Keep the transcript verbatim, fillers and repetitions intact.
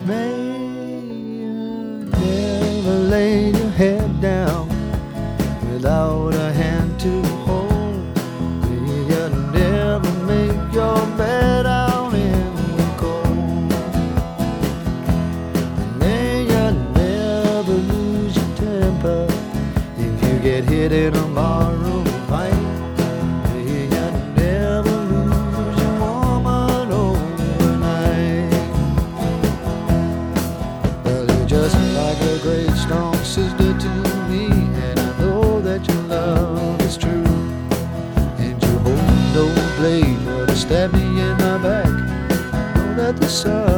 May you never lay your head down without a hand to hold. May you never make your bed out in the cold. May you never lose your temper if you get hit in a barroom fight. May you never lose your woman overnight. Well, you're just like a great strong sister to me, and I know that your love is true. And you hold no blade but to stab me in my back. I know that the sun